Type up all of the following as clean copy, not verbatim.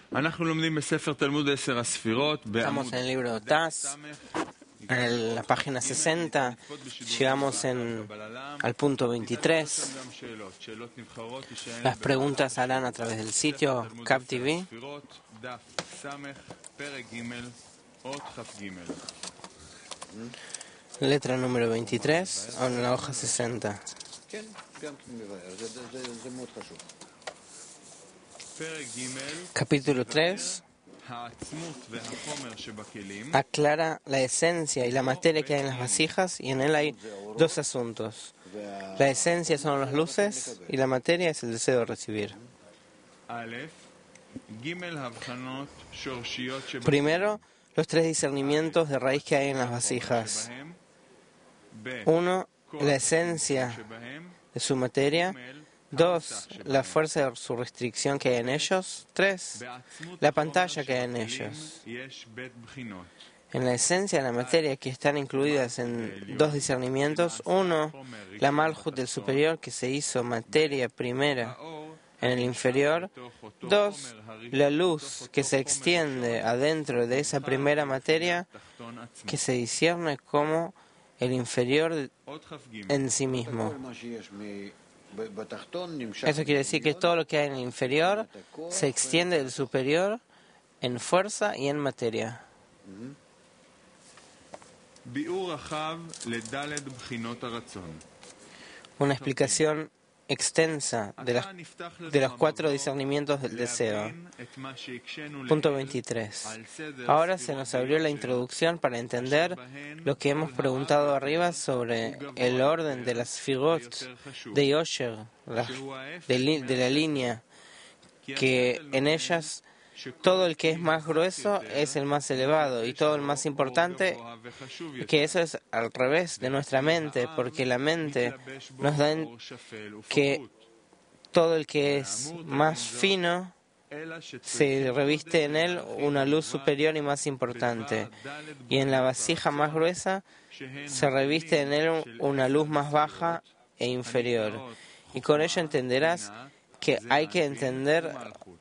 Estamos en el libro Taz, en la página 60, llegamos al punto 23. Las preguntas harán a través del sitio CapTV. Letra número 23, en la hoja 60. Capítulo 3 aclara la esencia y la materia que hay en las vasijas, y en él hay dos asuntos. La esencia son las luces y la materia es el deseo de recibir. Primero, los tres discernimientos de raíz que hay en las vasijas. 1. La esencia de su materia. 2. La fuerza de su restricción que hay en ellos. 3. La pantalla que hay en ellos. En la esencia de la materia, que están incluidas en dos discernimientos. 1. La Malhut del superior, que se hizo materia primera en el inferior. 2. La luz que se extiende adentro de esa primera materia, que se discierne como el inferior en sí mismo. Eso quiere decir que todo lo que hay en el inferior se extiende del superior en fuerza y en materia. Una explicación extensa de los cuatro discernimientos del deseo. Punto 23. Ahora se nos abrió la introducción para entender lo que hemos preguntado arriba sobre el orden de las figot de Yosher, de la línea, que en ellas todo el que es más grueso es el más elevado, y todo el más importante, que eso es al revés de nuestra mente, porque la mente nos da que todo el que es más fino se reviste en él una luz superior y más importante, y en la vasija más gruesa se reviste en él una luz más baja e inferior. Y con ello entenderás que hay que entender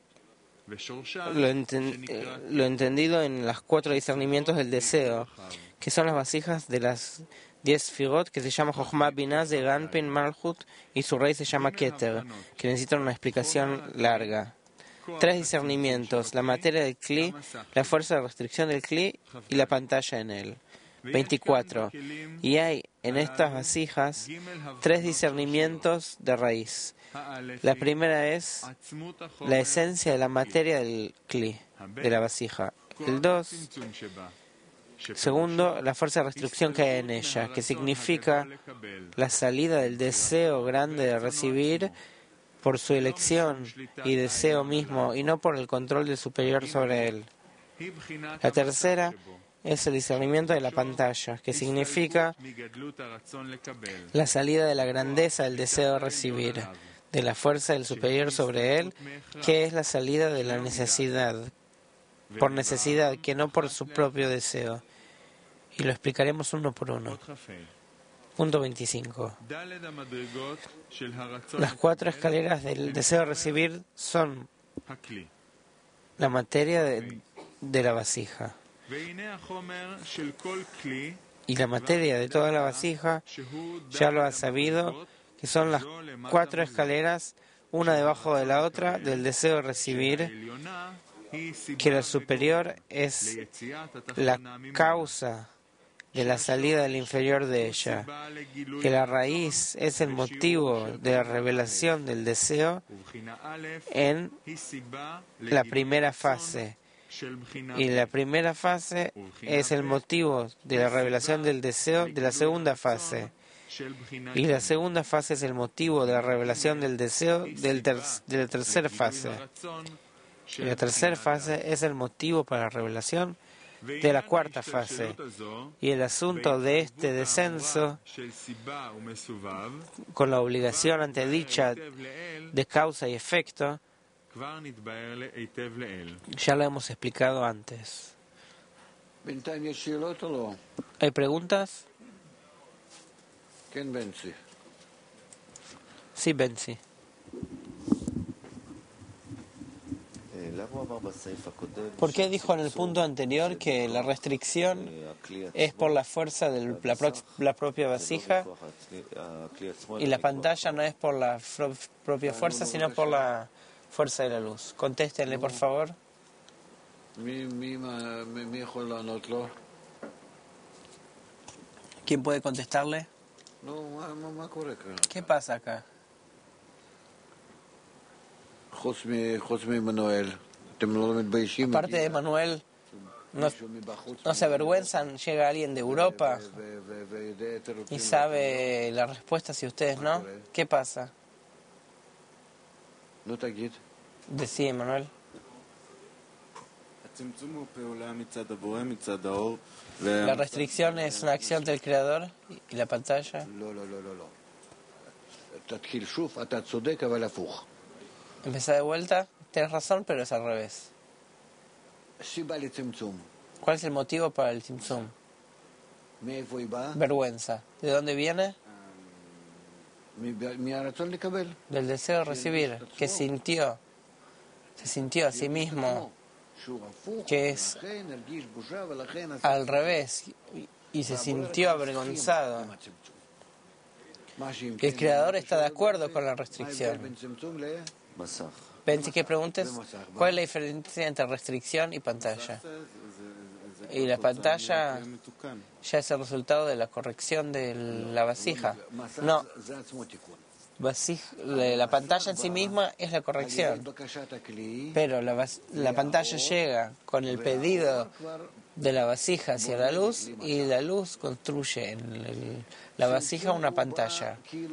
lo entendido en los cuatro discernimientos del deseo, que son las vasijas de las 10 figot, que se llama Jochma, Binah, Ganpin, Malhut, y su rey se llama Keter, que necesitan una explicación larga. 3 discernimientos: la materia del Kli, la fuerza de restricción del Kli y la pantalla en él. 24. Y hay en estas vasijas 3 discernimientos de raíz. La primera es la esencia de la materia del Kli, de la vasija. El 2. Segundo, la fuerza de restricción que hay en ella, que significa la salida del deseo grande de recibir por su elección y deseo mismo, y no por el control del superior sobre él. La tercera es el discernimiento de la pantalla, que significa la salida de la grandeza del deseo de recibir, de la fuerza del superior sobre él, que es la salida de la necesidad, por necesidad, que no por su propio deseo. Y lo explicaremos uno por uno. Punto 25. Las 4 escaleras del deseo de recibir son la materia de la vasija. Y la materia de toda la vasija, ya lo has sabido, que son las 4 escaleras, una debajo de la otra, del deseo de recibir, que lo superior es la causa de la salida del inferior de ella, que la raíz es el motivo de la revelación del deseo en la primera fase, y la primera fase es el motivo de la revelación del deseo de la segunda fase, y la segunda fase es el motivo de la revelación del deseo de la tercera fase, y la tercera fase es el motivo para la revelación de la cuarta fase. Y el asunto de este descenso, con la obligación antedicha de causa y efecto, ya lo hemos explicado antes. ¿Hay preguntas? Sí, Benzi. ¿Por qué dijo en el punto anterior que la restricción es por la fuerza de la propia vasija y la pantalla no es por la propia fuerza, sino por la fuerza de la luz? Contéstenle, por favor. ¿Quién puede contestarle? ¿Qué pasa acá? Aparte de Manuel, ¿no se avergüenzan? Llega alguien de Europa y sabe la respuesta si ustedes no. ¿Qué pasa? Decide, Manuel. La restricción es una acción del Creador y la pantalla. Empezá de vuelta. Tienes razón, pero es al revés. ¿Cuál es el motivo para el Tzimtzum? Vergüenza. ¿De dónde viene? Del deseo de recibir, que se sintió a sí mismo, que es al revés, y se sintió avergonzado. El Creador está de acuerdo con la restricción. Pensé que preguntes, ¿cuál es la diferencia entre restricción y pantalla? Y la pantalla ya es el resultado de la corrección de la vasija. No, la pantalla en sí misma es la corrección. Pero la pantalla llega con el pedido de la vasija hacia la luz y la luz construye en la vasija una pantalla.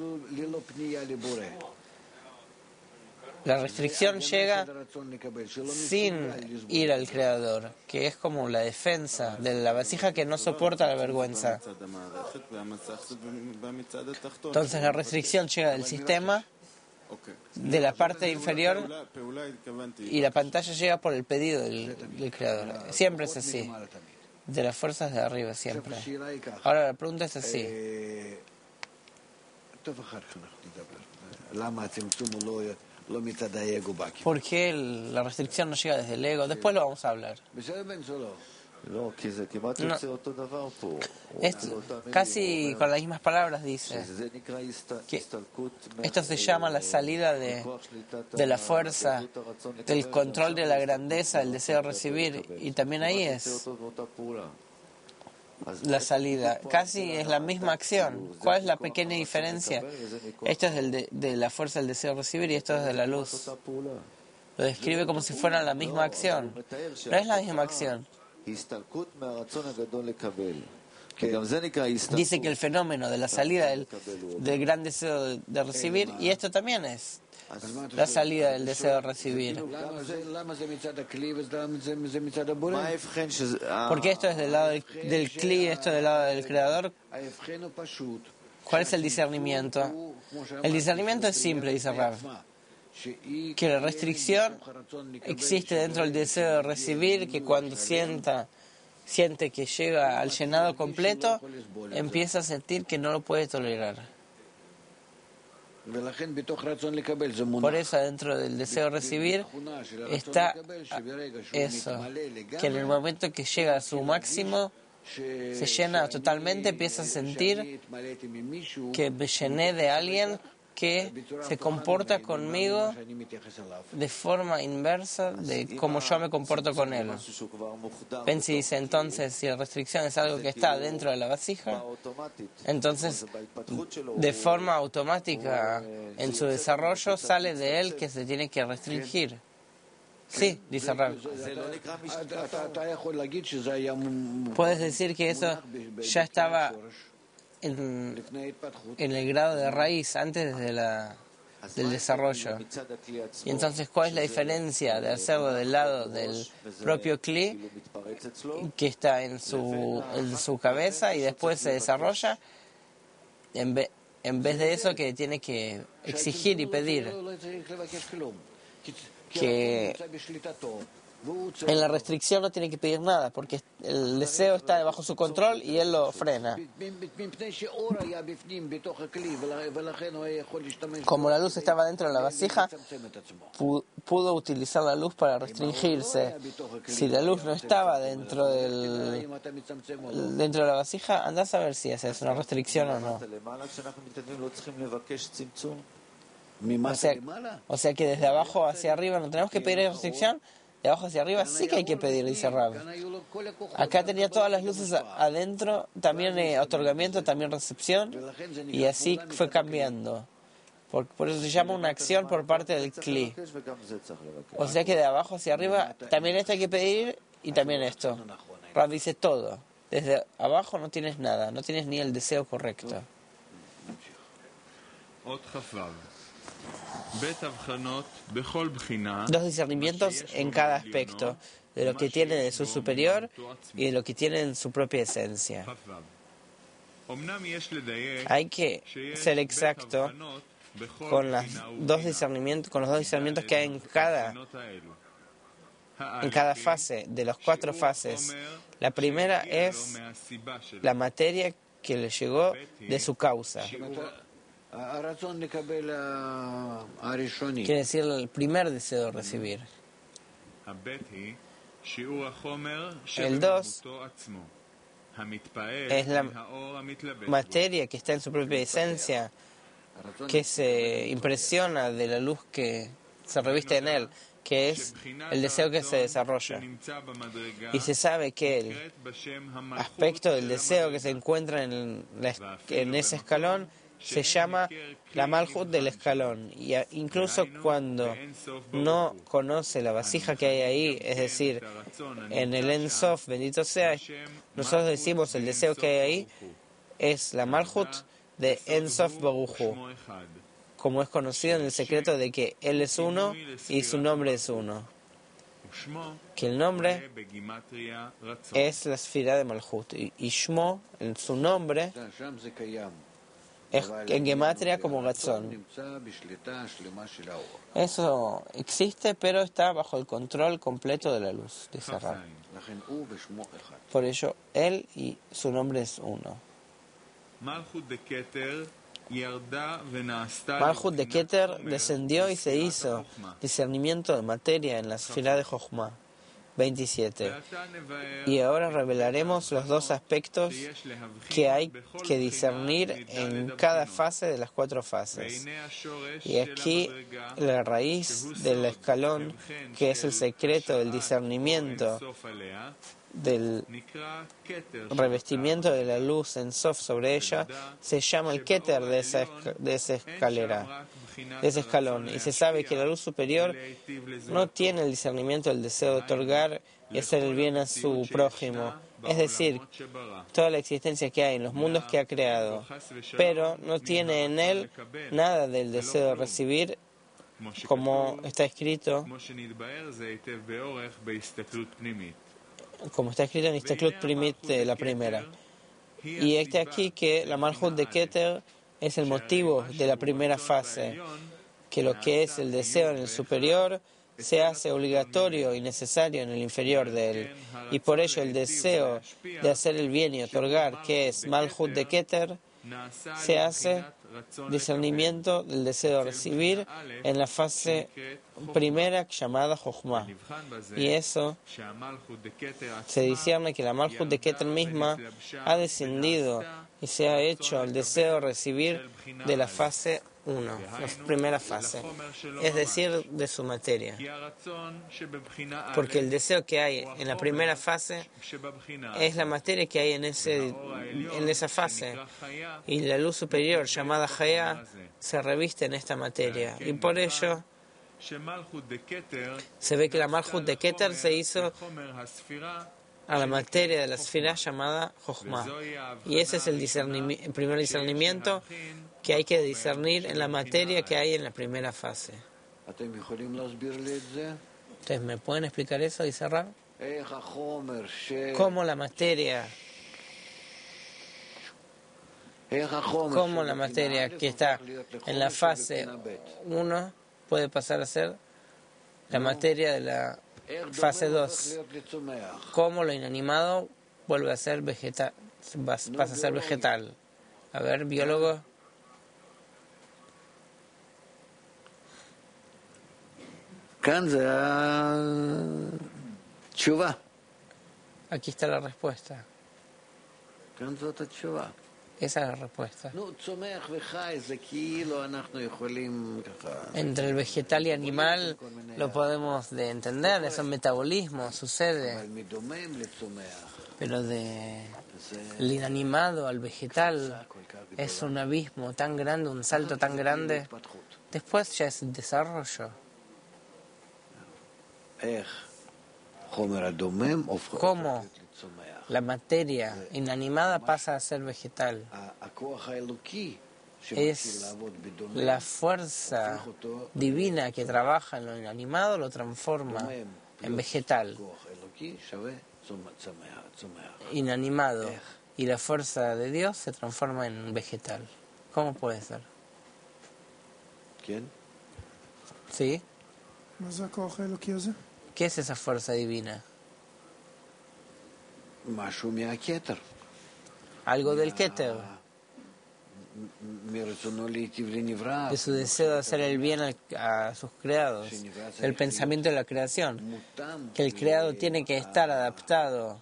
La restricción llega sin ir al Creador, que es como la defensa de la vasija que no soporta la vergüenza. Entonces la restricción llega del sistema, de la parte inferior, y la pantalla llega por el pedido del Creador. Siempre es así, de las fuerzas de arriba, siempre. Ahora la pregunta es así. ¿Por qué la restricción no llega desde el ego? Después lo vamos a hablar. No, casi con las mismas palabras dice que esto se llama la salida de la fuerza, del control de la grandeza, el deseo de recibir, y también ahí es la salida. Casi es la misma acción. ¿Cuál es la pequeña diferencia? Esto es de la fuerza del deseo de recibir y esto es de la luz. Lo describe como si fueran la misma acción. No es la misma acción. Dice que el fenómeno de la salida del gran deseo de recibir, y esto también es la salida del deseo de recibir. Porque esto es del lado del Kli y esto del lado del Creador. ¿Cuál es el discernimiento? El discernimiento es simple, dice Rav. Que la restricción existe dentro del deseo de recibir, que cuando siente que llega al llenado completo, empieza a sentir que no lo puede tolerar. Por eso dentro del deseo de recibir está eso, que en el momento que llega a su máximo, se llena totalmente, empieza a sentir que me llené de alguien que se comporta conmigo de forma inversa de como yo me comporto con él. Pensi dice entonces, si la restricción es algo que está dentro de la vasija, entonces de forma automática en su desarrollo sale de él que se tiene que restringir. Sí, dice Rav. Puedes decir que eso ya estaba en el grado de raíz antes del desarrollo. Y entonces, ¿cuál es la diferencia de hacerlo del lado del propio Kli, que está en su cabeza y después se desarrolla, en vez de eso que tiene que exigir y pedir? que en la restricción no tiene que pedir nada, porque el deseo está bajo su control y él lo frena. Como la luz estaba dentro de la vasija, pudo utilizar la luz para restringirse. Si la luz no estaba dentro de la vasija, anda a saber si esa es una restricción o no. O sea que desde abajo hacia arriba no tenemos que pedir restricción. De abajo hacia arriba sí que hay que pedir, dice Rab. Acá tenía todas las luces adentro, también otorgamiento, también recepción, y así fue cambiando. Por eso se llama una acción por parte del Kli. O sea que de abajo hacia arriba también esto hay que pedir y también esto. Rab dice todo. Desde abajo no tienes nada, no tienes ni el deseo correcto. Dos discernimientos en cada aspecto, de lo que tiene de su superior y de lo que tiene en su propia esencia. Hay que ser exacto con los dos discernimientos que hay en cada fase de las 4 fases. La primera es la materia que le llegó de su causa. Quiere decir el primer deseo de recibir. El 2 es la materia que está en su propia esencia, que se impresiona de la luz que se reviste en él, que es el deseo que se desarrolla. Y se sabe que el aspecto del deseo que se encuentra en ese escalón se llama la Malhut del escalón. Y incluso cuando no conoce la vasija que hay ahí, es decir, en el En Sof, bendito sea, nosotros decimos el deseo que hay ahí es la Malhut de En Sof Baruch Hu, como es conocido en el secreto de que Él es uno y su nombre es uno. Que el nombre es la esfera de Malhut. Y Shmo, en su nombre, es en gematria como Ratzon. Eso existe, pero está bajo el control completo de la luz, dice Rab. Por ello, Él y su nombre es uno. Malhut de Keter descendió y se hizo discernimiento de materia en la esfera de Jochma. 27. Y ahora revelaremos los dos aspectos que hay que discernir en cada fase de las 4 fases. Y aquí la raíz del escalón, que es el secreto del discernimiento del revestimiento de la luz en Sof sobre ella, se llama el Keter de esa escalera, de ese escalón. Y se sabe que la luz superior no tiene el discernimiento del deseo de otorgar y hacer el bien a su prójimo, es decir, toda la existencia que hay en los mundos que ha creado, pero no tiene en él nada del deseo de recibir, como está escrito en Istaklut Primit de la primera. Y aquí que la Malhut de Keter es el motivo de la primera fase, que lo que es el deseo en el superior se hace obligatorio y necesario en el inferior de él. Y por ello el deseo de hacer el bien y otorgar, que es Malhut de Keter, se hace discernimiento del deseo de recibir en la fase primera llamada Jochma. Y eso se discierne que la Malhut de Keter misma ha descendido y se ha hecho el deseo de recibir de la fase 1, la primera fase, es decir, de su materia. Porque el deseo que hay en la primera fase es la materia que hay en esa fase. Y la luz superior, llamada Hayá, se reviste en esta materia. Y por ello se ve que la Malhut de Keter se hizo a la materia de la esfera llamada Jochma. Y ese es el primer discernimiento que hay que discernir en la materia que hay en la primera fase. Entonces, ¿me pueden explicar eso, dice Rab? ¿Cómo la materia que está en la fase 1 puede pasar a ser la materia de la fase 2. Cómo lo inanimado vuelve a ser vegetal, pasa a ser vegetal. A ver, biólogo. Aquí está la respuesta. Esa es la respuesta. Entre el vegetal y animal lo podemos entender, es un metabolismo, sucede. Pero del inanimado al vegetal es un abismo tan grande, un salto tan grande. Después ya es desarrollo. ¿Cómo la materia inanimada pasa a ser vegetal? Es la fuerza divina que trabaja en lo inanimado, lo transforma en vegetal. Inanimado y la fuerza de Dios se transforma en vegetal. ¿Cómo puede ser? ¿Quién? ¿Sí? ¿Qué es esa fuerza divina? Algo del Keter, de su deseo de hacer el bien a sus creados, el pensamiento de la creación, que el creado tiene que estar adaptado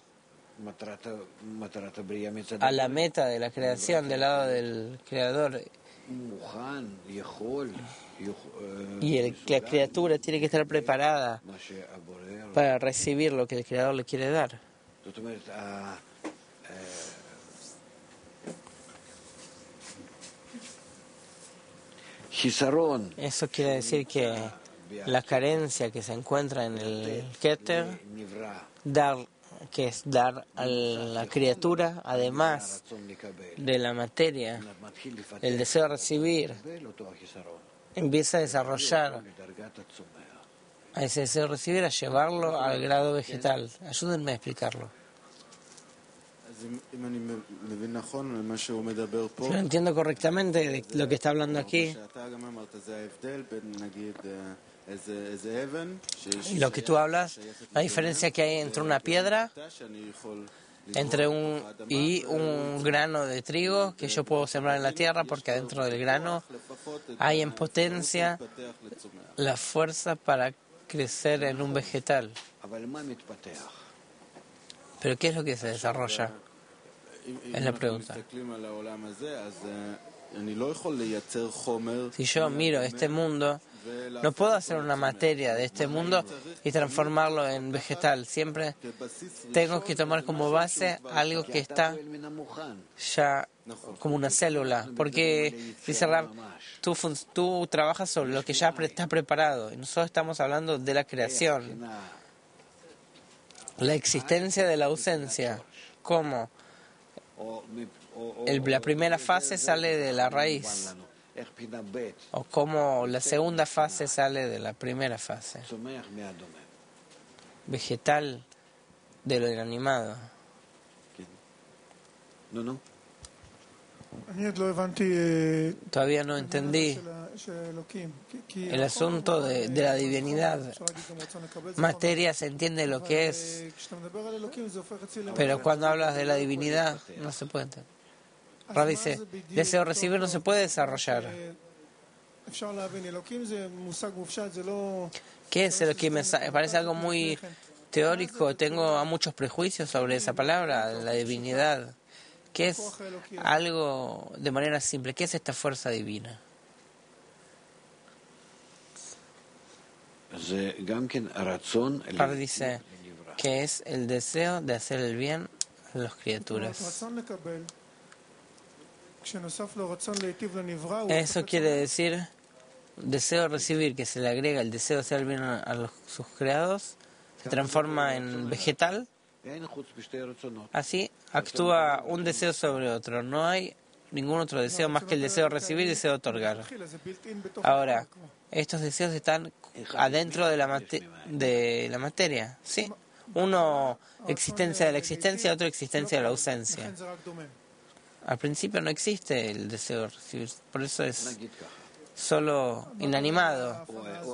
a la meta de la creación del lado del creador, y la criatura tiene que estar preparada para recibir lo que el creador le quiere dar. Eso quiere decir que la carencia que se encuentra en el Keter, que es dar a la criatura, además de la materia, el deseo de recibir, empieza a desarrollar a ese deseo de recibir, a llevarlo al grado vegetal. Ayúdenme a explicarlo. Si lo entiendo correctamente de lo que está hablando aquí, lo que tú hablas, la diferencia que hay entre una piedra y un grano de trigo que yo puedo sembrar en la tierra, porque adentro del grano hay en potencia la fuerza para crecer en un vegetal. ¿Pero qué es lo que se desarrolla? Es la pregunta. Si yo miro este mundo, no puedo hacer una materia de este mundo y transformarlo en vegetal. Siempre tengo que tomar como base algo que está ya como una célula. Porque, dice Rab, tú trabajas sobre lo que ya está preparado. Y nosotros estamos hablando de la creación. La existencia de la ausencia. ¿Cómo? La primera fase sale de la raíz, o como la segunda fase sale de la primera fase, vegetal de lo inanimado. Todavía no entendí el asunto de la divinidad. Materia se entiende lo que es, pero cuando hablas de la divinidad no se puede entender. Rab dice, deseo recibir no se puede desarrollar. ¿Qué es Elohim? Me parece algo muy teórico, tengo muchos prejuicios sobre esa palabra, la divinidad. ¿Qué es algo de manera simple? ¿Qué es esta fuerza divina? Rab dice que es el deseo de hacer el bien a las criaturas. Eso quiere decir deseo de recibir, que se le agrega el deseo de hacer el bien a sus creados, se transforma en vegetal. Así actúa un deseo sobre otro. No hay ningún otro deseo más que el deseo de recibir y el deseo de otorgar. Ahora, estos deseos están adentro de la materia. ¿Sí? Uno existencia de la existencia, otro existencia de la ausencia. Al principio no existe el deseo de recibir, por eso es solo inanimado.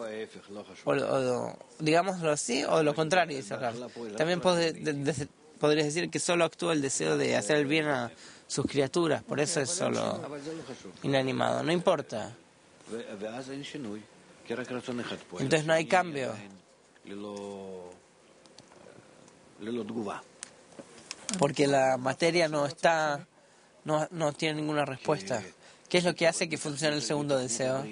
O digámoslo así, o lo contrario, dice Rav. También podrías decir que solo actúa el deseo de hacer el bien a sus criaturas, por eso es solo inanimado. No importa. Entonces no hay cambio. Porque la materia no tiene ninguna respuesta. ¿Qué es lo que hace que funcione el segundo deseo?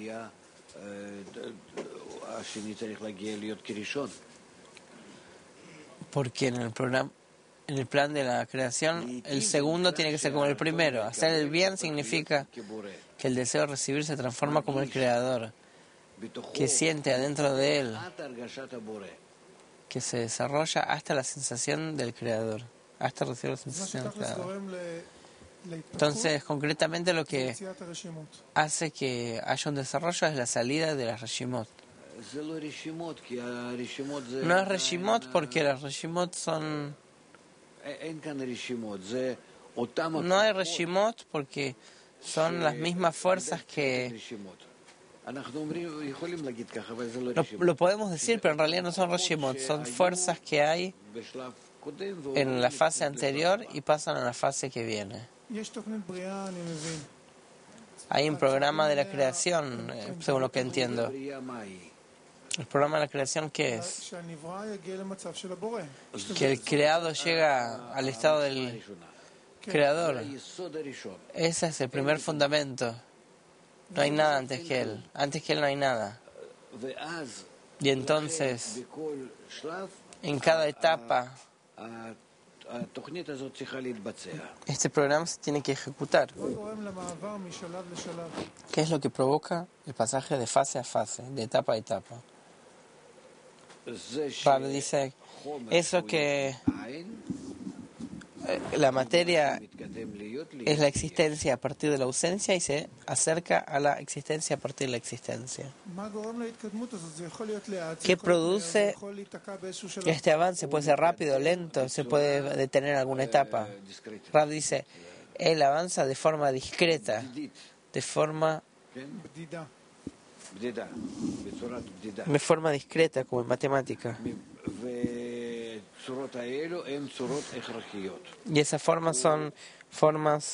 Porque en el plan de la creación, el segundo tiene que ser como el primero. Hacer el bien significa que el deseo de recibir se transforma como el creador, que siente adentro de él, que se desarrolla hasta la sensación del creador, hasta recibir la sensación del creador. Entonces, concretamente lo que hace que haya un desarrollo es la salida de las reshimot. No es reshimot porque las reshimot son... No hay reshimot porque son las mismas fuerzas que... Lo podemos decir, pero en realidad no son reshimot, son fuerzas que hay en la fase anterior y pasan a la fase que viene. Hay un programa de la creación, según lo que entiendo. ¿El programa de la creación qué es? Que el creado llega al estado del creador. Ese es el primer fundamento. No hay nada antes que él. Antes que él no hay nada. Y entonces, en cada etapa, este programa se tiene que ejecutar. ¿Qué es lo que provoca el pasaje de fase a fase, de etapa a etapa? Rav dice, eso que la materia es la existencia a partir de la ausencia y se acerca a la existencia a partir de la existencia. ¿Qué produce este avance? Puede ser rápido, lento, se puede detener en alguna etapa. Rav dice, él avanza de forma discreta, de forma discreta, como en matemática. Y esas formas son formas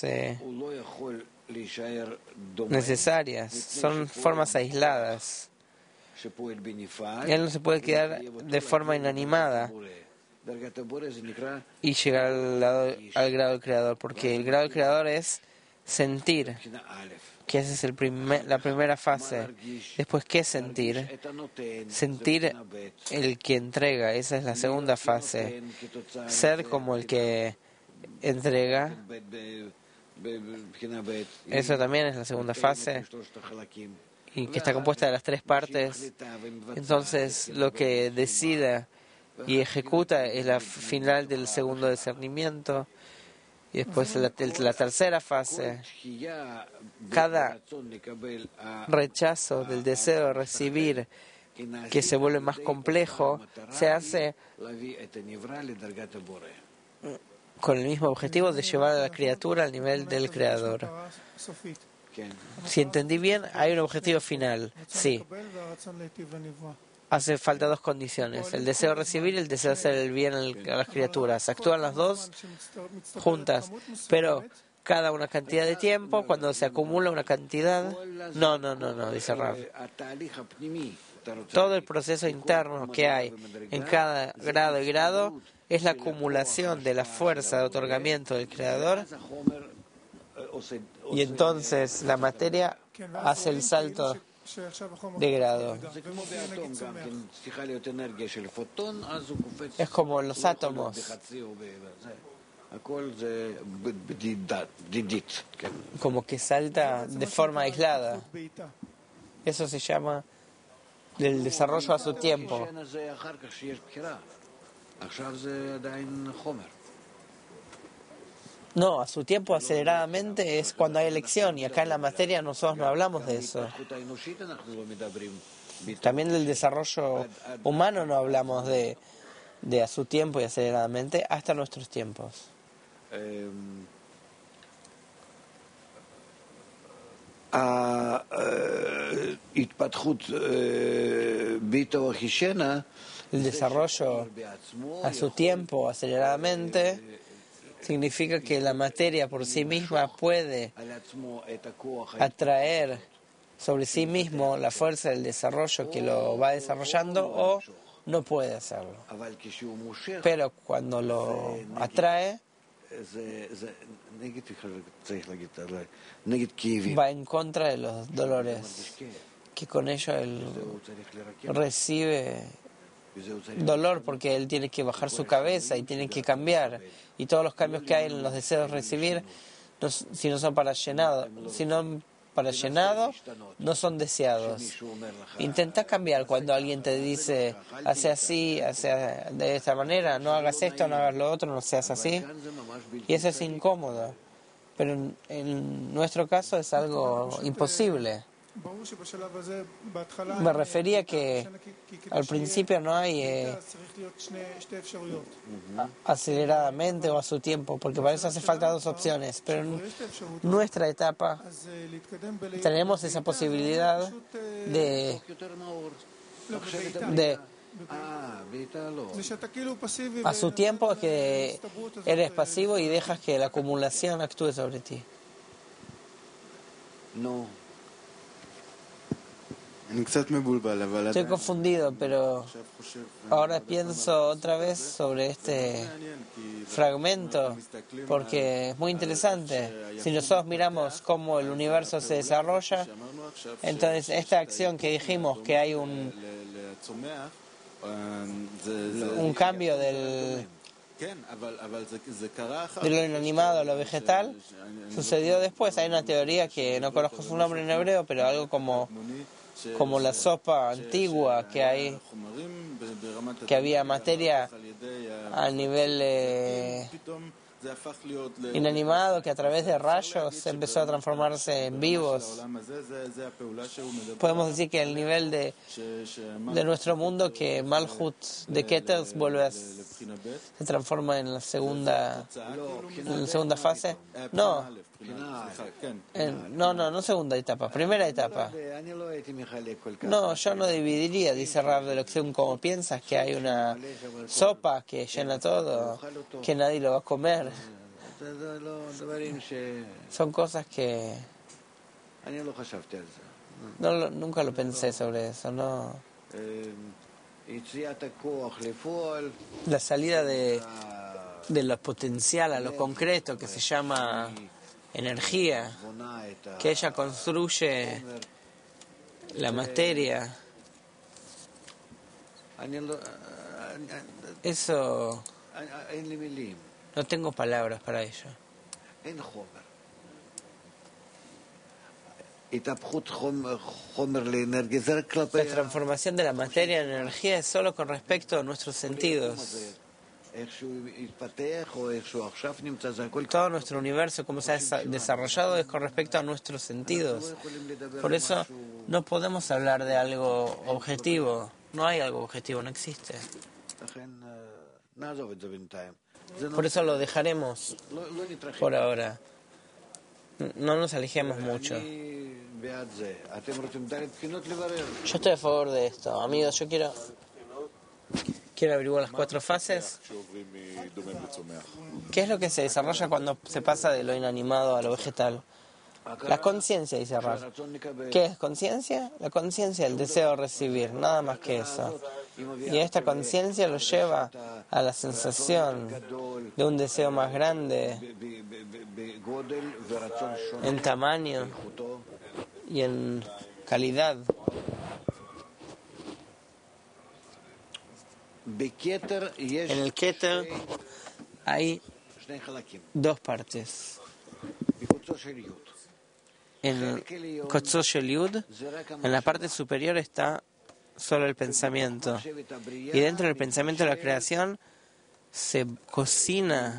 necesarias, son formas aisladas. Y él no se puede quedar de forma inanimada y llegar al grado del creador, porque el grado del creador es sentir, que esa es la primera fase. Después, ¿qué es sentir? Sentir el que entrega, esa es la segunda fase. Ser como el que entrega, eso también es la segunda fase, y que está compuesta de las tres partes. Entonces, lo que decida y ejecuta es la final del segundo discernimiento. Y después la tercera fase, cada rechazo del deseo de recibir, que se vuelve más complejo, se hace con el mismo objetivo de llevar a la criatura al nivel del creador. Si entendí bien, hay un objetivo final, sí. Hace falta dos condiciones, el deseo de recibir y el deseo de hacer el bien a las criaturas. Actúan las dos juntas, pero cada una cantidad de tiempo, cuando se acumula una cantidad... No, dice Rav. Todo el proceso interno que hay en cada grado y grado es la acumulación de la fuerza de otorgamiento del Creador, y entonces la materia hace el salto de grado. Es como los átomos. Como que salta de forma aislada. Eso se llama del desarrollo a su tiempo. No, a su tiempo aceleradamente es cuando hay elección, y acá en la materia nosotros no hablamos de eso. También del desarrollo humano no hablamos de a su tiempo y aceleradamente hasta nuestros tiempos. El desarrollo a su tiempo, aceleradamente, significa que la materia por sí misma puede atraer sobre sí mismo la fuerza del desarrollo que lo va desarrollando o no puede hacerlo. Pero cuando lo atrae, va en contra de los dolores, que con ello él recibe dolor porque él tiene que bajar su cabeza y tiene que cambiar. Y todos los cambios que hay en los deseos de recibir, si no son para llenado, no son deseados. Intenta cambiar cuando alguien te dice, hace así, hace de esta manera, no hagas esto, no hagas lo otro, no seas así. Y eso es incómodo. Pero en nuestro caso es algo imposible. Me refería que al principio no hay aceleradamente o a su tiempo, porque para eso hace falta dos opciones. Pero en nuestra etapa tenemos esa posibilidad de a su tiempo que eres pasivo y dejas que la acumulación actúe sobre ti. Estoy confundido, pero ahora pienso otra vez sobre este fragmento, porque es muy interesante. Si nosotros miramos cómo el universo se desarrolla, entonces esta acción que dijimos que hay un cambio de lo inanimado a lo vegetal, sucedió después. Hay una teoría que no conozco su nombre en hebreo, pero algo como la sopa antigua que había materia a nivel inanimado que a través de rayos empezó a transformarse en vivos. Podemos decir que el nivel de nuestro mundo, que Malhut de Keter se transforma en la segunda fase. No segunda etapa, primera etapa. No, yo no dividiría, dice Rav de Loxium, como piensas que hay una sopa que llena todo, que nadie lo va a comer. Son cosas que nunca lo pensé sobre eso, no. La salida de lo potencial a lo concreto, que se llama energía, que ella construye la materia. Eso, no tengo palabras para ello. La transformación de la materia en energía es solo con respecto a nuestros sentidos. Todo nuestro universo, como se ha desarrollado, es con respecto a nuestros sentidos. Por eso no podemos hablar de algo objetivo. No hay algo objetivo, no existe. Por eso lo dejaremos por ahora. No nos alejemos mucho. Yo estoy a favor de esto. Amigos, yo quiero averiguar las 4 fases. ¿Qué es lo que se desarrolla cuando se pasa de lo inanimado a lo vegetal? La conciencia, dice Rav. ¿Qué es conciencia? La conciencia, el deseo de recibir, nada más que eso. Y esta conciencia lo lleva a la sensación de un deseo más grande en tamaño y en calidad. En el Keter hay 2 partes. En Kotzos Shel Yud, en la parte superior está solo el pensamiento. Y dentro del pensamiento de la creación se cocina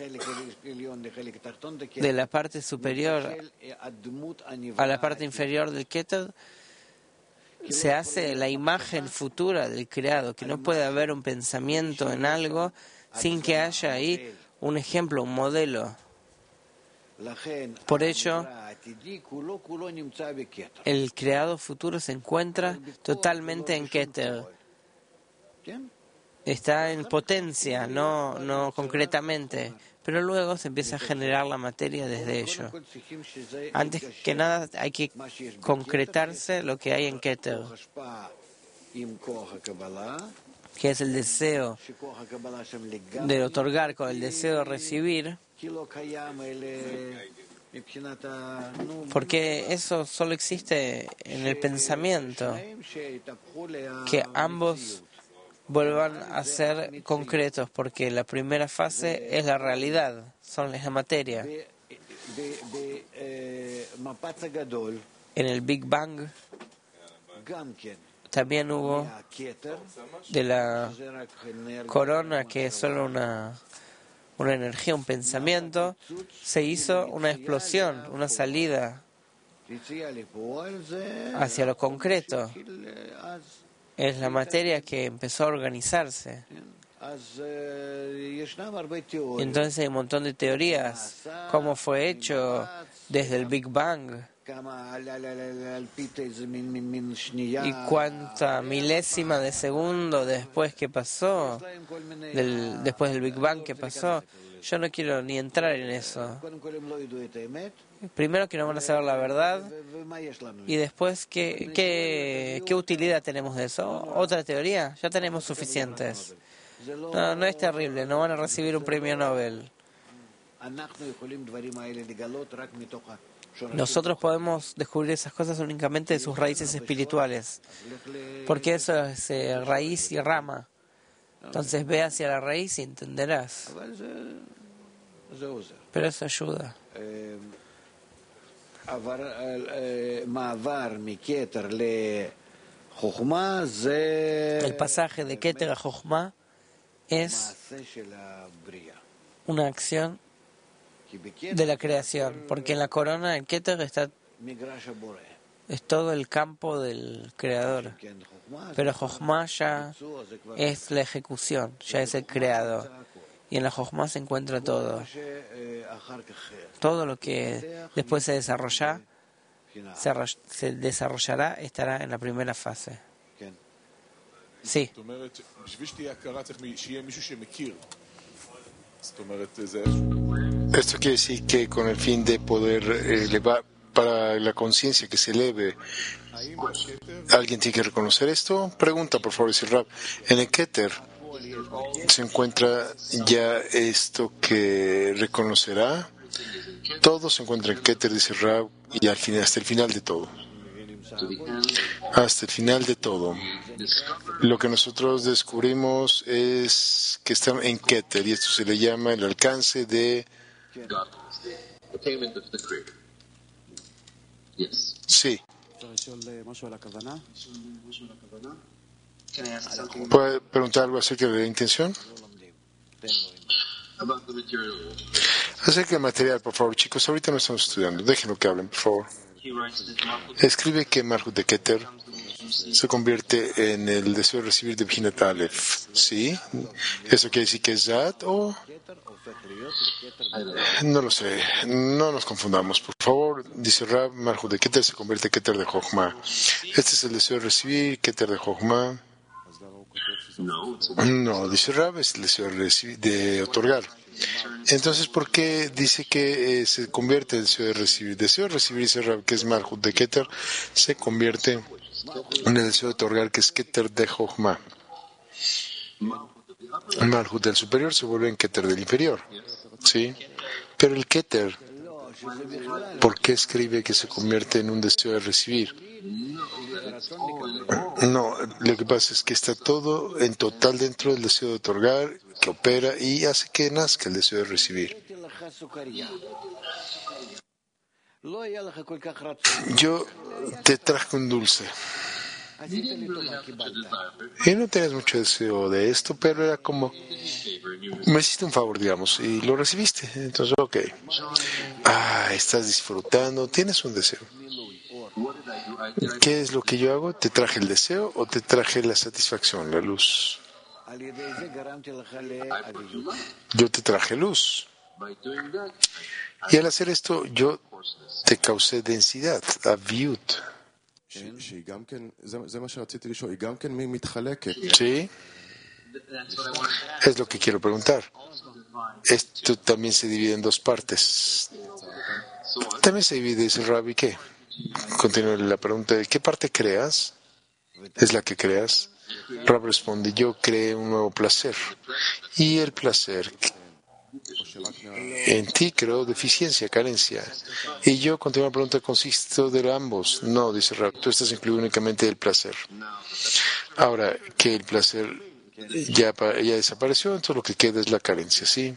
de la parte superior a la parte inferior del Keter. Se hace la imagen futura del creado, que no puede haber un pensamiento en algo sin que haya ahí un ejemplo, un modelo. Por ello, el creado futuro se encuentra totalmente en Keter. Está en potencia, no concretamente, pero luego se empieza a generar la materia desde ello. Antes que nada hay que concretarse lo que hay en Keter, que es el deseo de otorgar con el deseo de recibir, porque eso solo existe en el pensamiento, que ambos vuelvan a ser concretos, porque la primera fase es la realidad, es la materia. En el Big Bang también hubo de la corona, que es solo una energía, un pensamiento, se hizo una explosión, una salida hacia lo concreto. Es la materia que empezó a organizarse. Entonces hay un montón de teorías, cómo fue hecho desde el Big Bang y cuánta milésima de segundo después que pasó, después del Big Bang que pasó. Yo no quiero ni entrar en eso. Primero que no van a saber la verdad y después ¿qué utilidad tenemos de eso? ¿Otra teoría? Ya tenemos suficientes. No es terrible, no van a recibir un premio Nobel. Nosotros podemos descubrir esas cosas únicamente de sus raíces espirituales, porque eso es raíz y rama. Entonces ve hacia la raíz y entenderás. Pero eso ayuda. El pasaje de Keter a Jochma es una acción de la creación, porque en la corona, en Keter, es todo el campo del creador, pero Jochma ya es la ejecución, ya es el creado, y en la Jochma se encuentra todo lo que después se desarrollará estará en la primera fase. Sí. Esto quiere decir que con el fin de poder elevar, para la conciencia que se eleve, ¿alguien tiene que reconocer esto? Pregunta, por favor, dice Rab. En el Keter se encuentra ya esto que reconocerá. Todo se encuentra en Keter, dice Rab, y al final, hasta el final de todo. Hasta el final de todo. Lo que nosotros descubrimos es que está en Keter, y esto se le llama el alcance de... Sí. ¿Puede preguntar algo acerca de la intención? Acerca del material, por favor, chicos. Ahorita no estamos estudiando. Déjenlo que hablen, por favor. Escribe que Malhut de Keter se convierte en el deseo de recibir de Bhinat Aleph. ¿Sí? ¿Eso quiere decir que es Zat o...? No lo sé. No nos confundamos, por favor. Dice Rab, Malhut de Keter se convierte en Keter de Jochma. Este es el deseo de recibir, Keter de Jochma. No, dice Rab, es el deseo de recibir, de otorgar. Entonces, ¿por qué dice que se convierte en el deseo de recibir? Deseo de recibir, dice Rab, que es Malhut de Keter, se convierte en el deseo de otorgar, que es Keter de Jochma. Malhut del superior se vuelve en Keter del inferior. ¿Sí? Pero el Keter, ¿por qué escribe que se convierte en un deseo de recibir? No, lo que pasa es que está todo en total dentro del deseo de otorgar, que opera y hace que nazca el deseo de recibir. Yo te traje un dulce. Y no tenías mucho deseo de esto, pero era como, me hiciste un favor, digamos, y lo recibiste. Entonces, ok. Estás disfrutando, tienes un deseo. ¿Qué es lo que yo hago? ¿Te traje el deseo o te traje la satisfacción, la luz? Yo te traje luz. Y al hacer esto, yo te causé densidad, aviut. ¿Sí? Es lo que quiero preguntar. Esto también se divide en dos partes. También se divide, dice Rabbi, ¿qué? Continúa la pregunta, ¿de qué parte creas? ¿Es la que creas? Rab responde, yo creé un nuevo placer. Y el placer en ti creo deficiencia, carencia. Y yo continúo la pregunta, ¿consisto de ambos? No, dice Rab, tú estás incluido únicamente del placer. Ahora que el placer ya desapareció, entonces lo que queda es la carencia, ¿sí?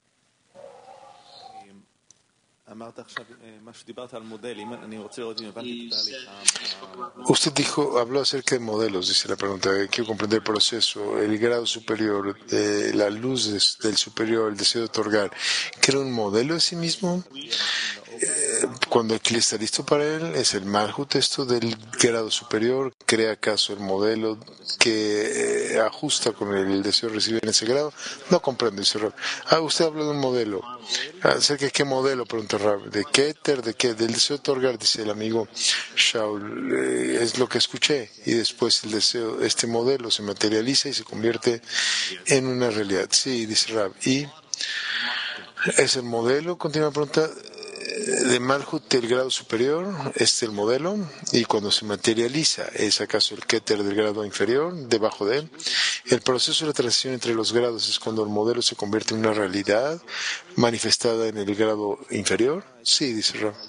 Usted habló acerca de modelos, dice la pregunta. Quiero comprender el proceso, el grado superior, de la luz del superior, el deseo de otorgar. ¿Crea un modelo de sí mismo? Cuando el Kli está listo para él, es el Malhut, esto del grado superior, crea acaso el modelo que ajusta con el deseo de recibir en ese grado. No comprendo, dice Rab. Usted habla de un modelo. ¿Acerca de qué modelo? Pregunta Rab. ¿De Keter? ¿De qué? Del deseo de otorgar, dice el amigo Shaul. Es lo que escuché. Y después el deseo, este modelo se materializa y se convierte en una realidad. Sí, dice Rab. ¿Y es el modelo? Continúa la pregunta. De Malhut del grado superior, es el modelo, y cuando se materializa, ¿es acaso el Keter del grado inferior, debajo de él? El proceso de la transición entre los grados es cuando el modelo se convierte en una realidad manifestada en el grado inferior. Sí, dice Rab.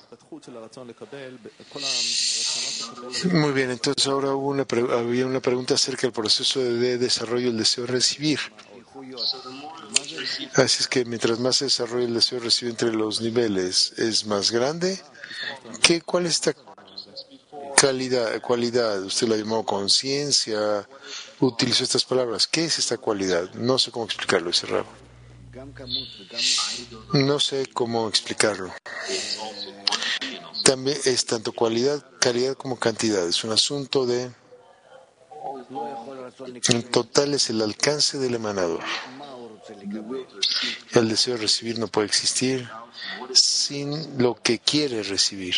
Muy bien, entonces ahora había una pregunta acerca del proceso de desarrollo del deseo de recibir. Así es que mientras más se desarrolla el deseo de recibir entre los niveles, es más grande. ¿Cuál es esta cualidad? Usted la llamó conciencia, utilizó estas palabras. ¿Qué es esta cualidad? No sé cómo explicarlo, ese rabo. No sé cómo explicarlo. También es tanto calidad como cantidad. Es un asunto de... En total es el alcance del emanador. El deseo de recibir no puede existir sin lo que quiere recibir.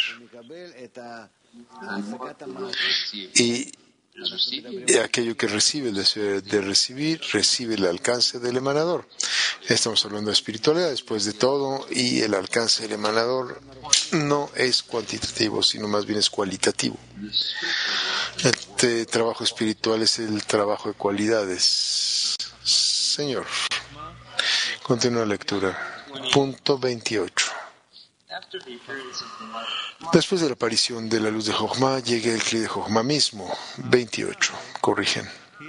Y aquello que recibe, el deseo de recibir, recibe el alcance del emanador. Estamos hablando de espiritualidad después de todo, y el alcance del emanador no es cuantitativo, sino más bien es cualitativo. Este trabajo espiritual es el trabajo de cualidades. Señor, continúa la lectura. Punto 28. Después de la aparición de la luz de Jochma, llega el Kli de Jochma mismo. 28. Corrigen.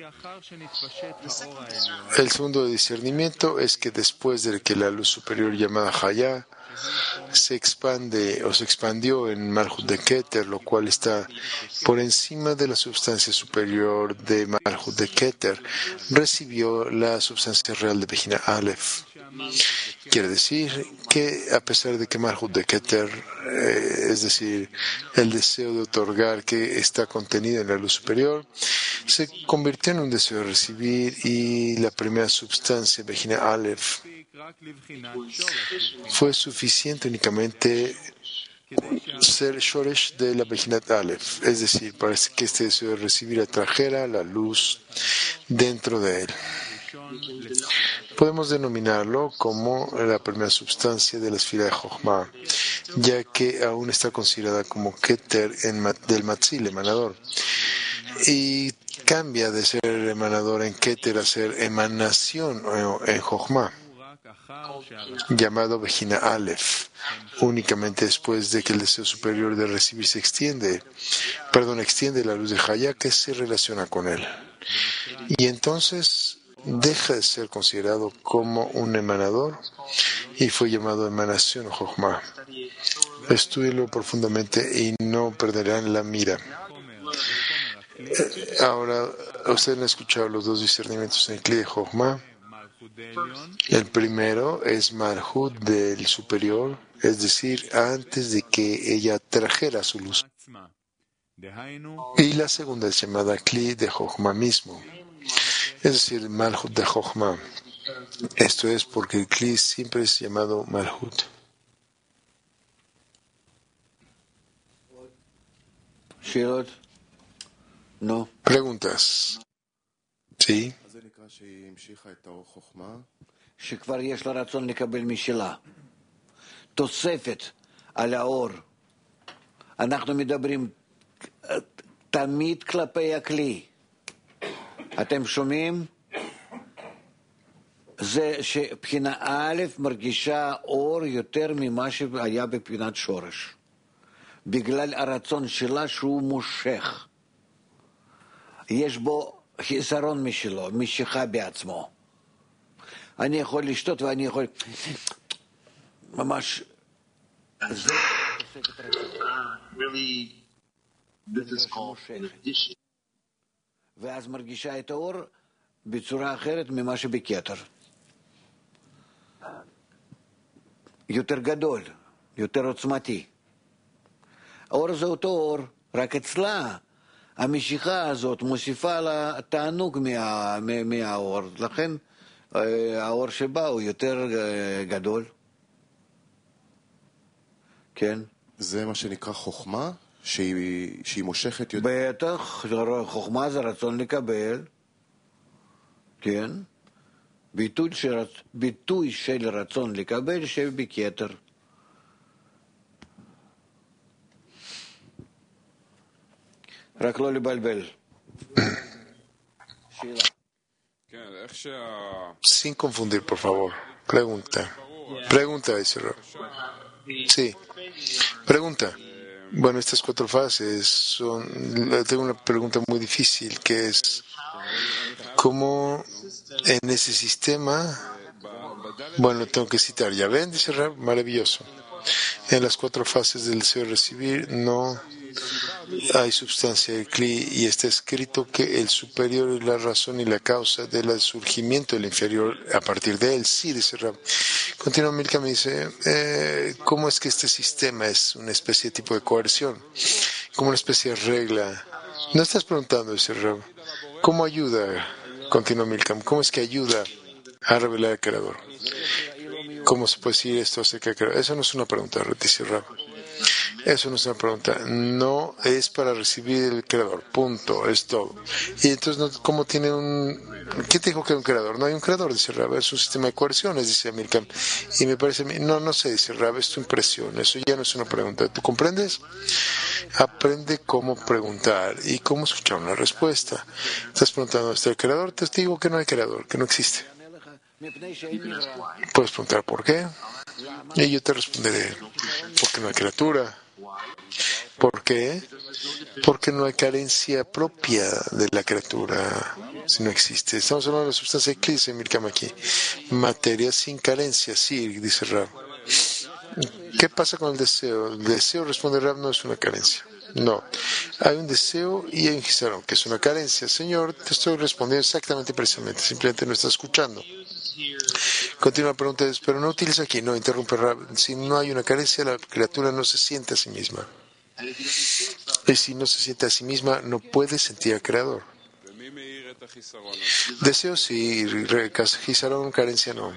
El segundo discernimiento es que después de que la luz superior llamada Hayá se expande o se expandió en Malhut de Keter, lo cual está por encima de la substancia superior de Malhut de Keter, recibió la substancia real de Bejina Aleph. Quiere decir que a pesar de que Malhut de Keter, es decir, el deseo de otorgar que está contenido en la luz superior, se convirtió en un deseo de recibir, y la primera substancia, Bejina Aleph, fue suficiente únicamente ser Shoresh de la Bejinat Aleph, es decir, parece que este deseo de recibir atrajera la luz dentro de él. Podemos denominarlo como la primera substancia de la esfera de Jochma, ya que aún está considerada como Keter del Matzil, emanador, y cambia de ser emanador en Keter a ser emanación en Jochma, llamado Bejina Aleph, únicamente después de que el deseo superior de recibir extiende la luz de Hayá que se relaciona con él. Y entonces deja de ser considerado como un emanador y fue llamado emanación o Jochma. Estúdienlo profundamente y no perderán la mira. Ahora, ustedes han escuchado los dos discernimientos en el Kli de Jochma. El primero es Malhut del superior, es decir, antes de que ella trajera su luz. Y la segunda es llamada Kli de Jochma mismo, es decir, Malhut de Jochma. Esto es porque el Kli siempre es llamado Malhut. No. Preguntas. Sí. שכבר יש לה רצון לקבל משלה. תוספת על האור. אנחנו מדברים תמיד כלפי הכלי. אתם שומעים? זה שבחינה א' מרגישה אור יותר ממה שהיה בבחינת שורש. בגלל הרצון שלה שהוא מושך. יש בו חיסרון משלו, משיכה בעצמו. אני יכול לשתות ואני יכול... ממש... זה תוספת רצון. ואז מרגישה את האור בצורה אחרת ממה שבכתר. יותר גדול, יותר עוצמתי. האור זה אותו אור, רק אצלה המשיכה הזאת מוסיפה לה תענוג מהאור, לכן האור שבה הוא יותר גדול. כן? זה מה שנקרא חוכמה? שהיא מושכת יותר? בטח, חוכמה זה רצון לקבל, כן? ביטוי של רצון לקבל שבכתר. רק לא לבלבל. שאלה. Sin confundir, por favor. Pregunta. Pregunta, dice Rob. Sí. Pregunta. Bueno, estas 4 fases son... Tengo una pregunta muy difícil, que es... ¿Cómo en ese sistema... Bueno, tengo que citar. Ya ven, dice Rab, maravilloso. En las 4 fases del deseo de recibir no hay sustancia del Kli y está escrito que el superior es la razón y la causa del surgimiento del inferior a partir de él. Sí, dice Rab. Continúa Milka, me dice, ¿cómo es que este sistema es una especie de tipo de coerción? Como una especie de regla. No estás preguntando, dice Rab. ¿Cómo ayuda? Continúa Milka. ¿Cómo es que ayuda a revelar al Creador? ¿Cómo se puede decir esto acerca del Creador? Eso no es una pregunta, dice Rab. Eso no es una pregunta, no es para recibir el Creador, punto, es todo. Y entonces, ¿cómo tiene un... ¿Qué te dijo que hay un Creador? No hay un Creador, dice Rab, es un sistema de coerciones, dice Milcam. Y me parece, no sé, dice Rab, es tu impresión, eso ya no es una pregunta. ¿Tú comprendes? Aprende cómo preguntar y cómo escuchar una respuesta. Estás preguntando, ¿está el Creador? Te digo que no hay Creador, que no existe. Puedes preguntar ¿por qué? Y yo te responderé, porque no hay criatura. ¿Por qué? Porque no hay carencia propia de la criatura, si no existe. Estamos hablando de la sustancia eclipse, Mirkam aquí. Materia sin carencia, sí, dice Rab. ¿Qué pasa con el deseo? El deseo, responde Rab, no es una carencia. No, hay un deseo y hay un gisarón, que es una carencia. Señor, te estoy respondiendo exactamente, precisamente, simplemente no estás escuchando. Continúa la pregunta, pero no utiliza aquí, no, interrumpe Rab. Si no hay una carencia, la criatura no se siente a sí misma. Y si no se siente a sí misma, no puede sentir al Creador. Deseo sí, gisarón, carencia no.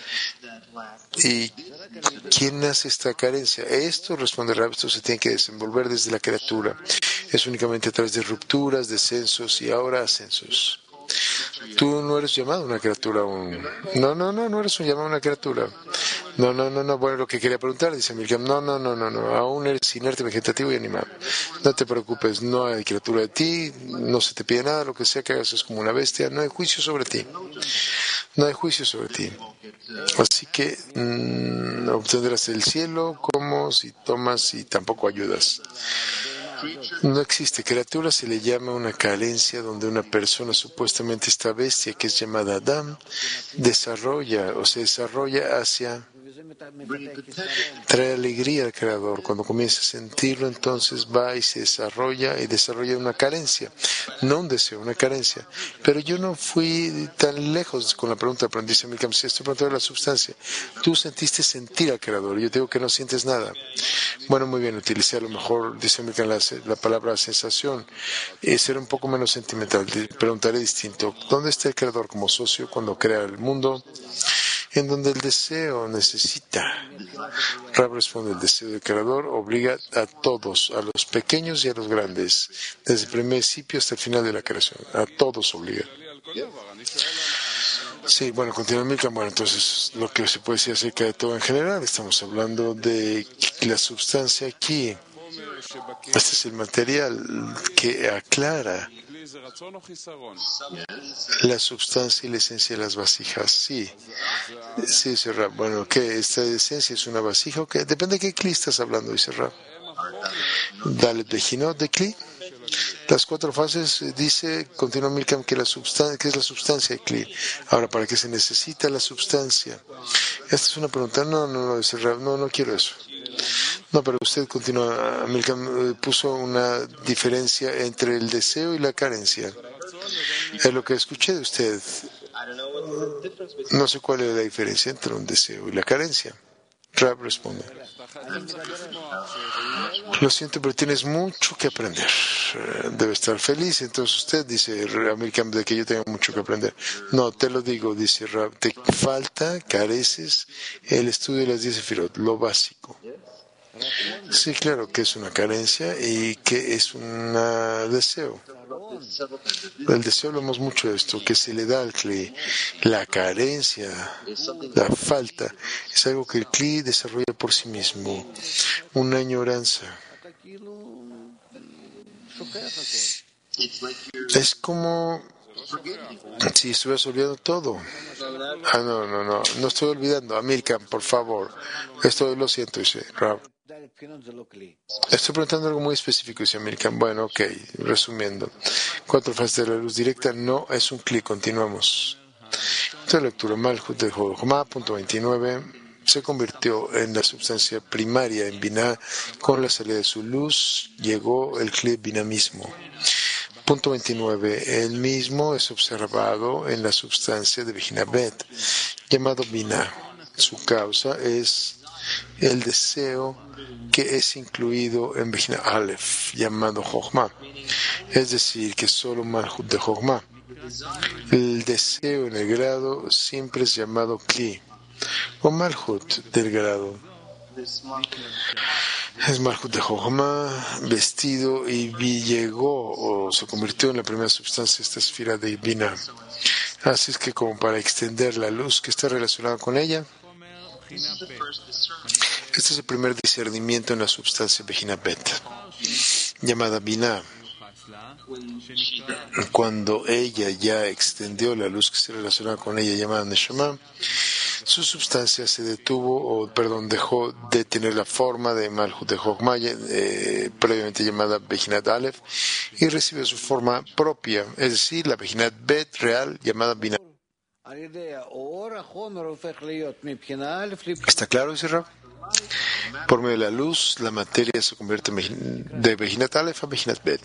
¿Y quién hace esta carencia? Esto, responde Rab, esto se tiene que desenvolver desde la criatura. Es únicamente a través de rupturas, descensos y ahora ascensos. Tú no eres llamado una criatura aún. No eres un llamado a una criatura. No. Bueno, lo que quería preguntar, dice Milcam, no. Aún eres inerte, vegetativo y animal. No te preocupes, no hay criatura de ti, no se te pide nada, lo que sea que hagas es como una bestia, no hay juicio sobre ti. No hay juicio sobre ti. Así que obtendrás el cielo como si tomas y tampoco ayudas. No existe. Criatura se le llama una carencia donde una persona supuestamente esta bestia que es llamada Adam se desarrolla hacia trae alegría al Creador. Cuando comienza a sentirlo, entonces va y se desarrolla una carencia, no un deseo, una carencia. Pero yo no fui tan lejos con la pregunta, pero dice Milcam, si estoy preguntando la sustancia, tú sentiste sentir al Creador, yo digo que no sientes nada. Bueno, muy bien, utilicé a lo mejor, dice Milcam, la palabra sensación, ser un poco menos sentimental. Preguntaré distinto, ¿dónde está el Creador como socio cuando crea el mundo? En donde el deseo necesita. Rab responde, el deseo del Creador obliga a todos, a los pequeños y a los grandes, desde el principio hasta el final de la creación. A todos obliga. Sí, bueno, continúa Milcam. Bueno, entonces lo que se puede decir acerca de todo en general, estamos hablando de la sustancia aquí. Este es el material que aclara la sustancia y la esencia de las vasijas. Sí, dice Rab. Bueno, ¿qué? ¿Esta esencia es una vasija o qué? Depende de qué cli estás hablando, dice Rab. Dale Bejinot de cli. Las 4 fases, dice, continúa Milcam, que es la sustancia de cli. Ahora, ¿para qué se necesita la sustancia? Esta es una pregunta. No, dice Rab. No quiero eso. No, pero usted continúa, Milcam puso una diferencia entre el deseo y la carencia. Es lo que escuché de usted. No sé cuál es la diferencia entre un deseo y la carencia. Rab responde. Lo siento, pero tienes mucho que aprender. Debe estar feliz. Entonces usted dice, Milcam, de que yo tengo mucho que aprender. No, te lo digo, dice Rab. Te falta, careces el estudio de las 10 sefirot, lo básico. Sí, claro que es una carencia y que es un deseo. El deseo, hablamos mucho de esto, que se le da al Kli. La carencia, la falta, es algo que el Kli desarrolla por sí mismo. Una añoranza. Es como si estuvieras olvidando todo. No estoy olvidando. Amilcam, por favor. Lo siento, dice Rab. Estoy preguntando algo muy específico, dice Milcam. Bueno, ok, resumiendo. 4 fases de la luz directa no es un clic, continuamos. Esta lectura, Malhut de Jochma, punto 29, se convirtió en la sustancia primaria en Binah. Con la salida de su luz, llegó el clic Binah mismo. Punto 29. El mismo es observado en la sustancia de Bejina Bet, llamado Binah. Su causa es el deseo que es incluido en Bejina Aleph, llamado Jochma, es decir, que solo Malhut de Jochma. El deseo en el grado siempre es llamado Kli, o Malhut del grado. Es Malhut de Jochma, vestido y llegó o se convirtió en la primera sustancia de esta esfera de Binah. Así es que como para extender la luz que está relacionada con ella, este es el primer discernimiento en la sustancia Bejina Bet, llamada Binah. Cuando ella ya extendió la luz que se relacionaba con ella, llamada Neshama, su sustancia se dejó de tener la forma de Malhut de Jochma, previamente llamada Bejinat Aleph, y recibe su forma propia, es decir, la Bejinat Bet real, llamada Binah. ¿Está claro, dice Rab? Por medio de la luz, la materia se convierte de Bejinat Aleph a Bejinat Bet.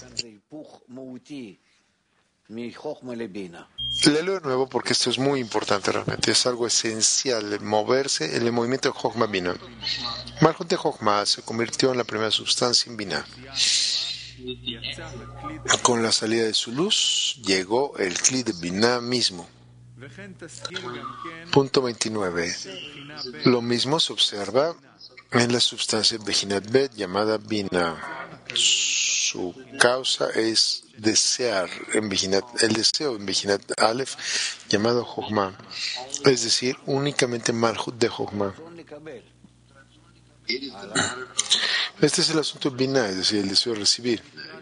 Léelo de nuevo porque esto es muy importante realmente. Es algo esencial, el moverse en el movimiento de Jochma Binah. Malhut de Jochma se convirtió en la primera sustancia en Binah. Con la salida de su luz, llegó el Kli de Binah mismo. Punto 29. Lo mismo se observa en la sustancia Bejinat Bet llamada Binah. Su causa es desear el deseo en Bejinat Aleph llamado Jochma, es decir, únicamente Malhut de Jochma. Este es el asunto de Binah, es decir, el deseo de recibir.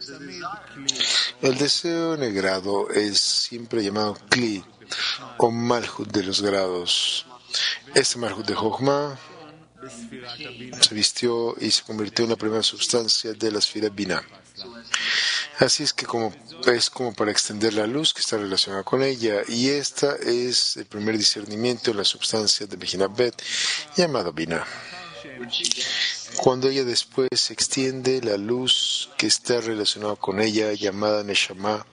El deseo en el grado es siempre llamado Kli o Malhut de los grados. Este Malhut de Jochma se vistió y se convirtió en la primera sustancia de la esfera Binah. Así es que es como para extender la luz que está relacionada con ella, y esta es el primer discernimiento de la substancia de Bejina Bet, llamada Binah. Cuando ella después extiende la luz que está relacionada con ella, llamada Neshama,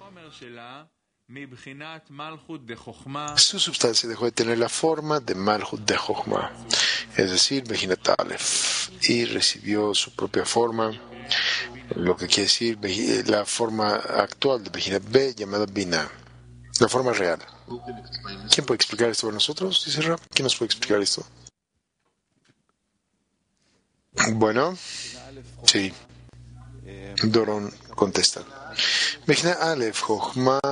su sustancia dejó de tener la forma de Malhut de Chokhmah, es decir, Bejinat Aleph, y recibió su propia forma, lo que quiere decir la forma actual de Bejinat B, llamada Binah, la forma real. ¿Quién puede explicar esto para nosotros? Dice Rab. ¿Quién nos puede explicar esto? Bueno, sí. Doron contesta. Bejina Aleph, Chokhmah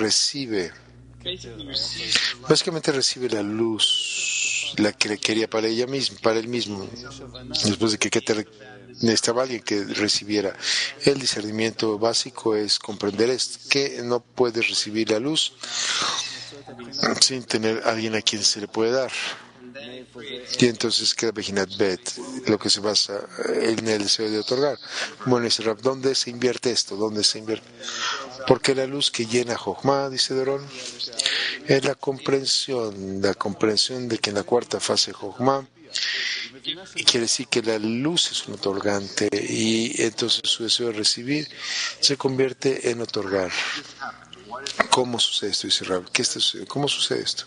básicamente recibe la luz, la que le quería para ella misma, para él mismo, después de que Keter necesitaba alguien que recibiera. El discernimiento básico es comprender esto, que no puedes recibir la luz sin tener alguien a quien se le puede dar. Y entonces queda Bejinat Bet, lo que se basa en el deseo de otorgar. Bueno, dice Rab, ¿dónde se invierte esto? ¿Dónde se invierte? Porque la luz que llena Chokhmah, dice Doron, es la comprensión de que en la cuarta fase de Chokhmah, y quiere decir que la luz es un otorgante, y entonces su deseo de recibir se convierte en otorgar. ¿Cómo sucede esto? Dice Rab. ¿Cómo sucede esto?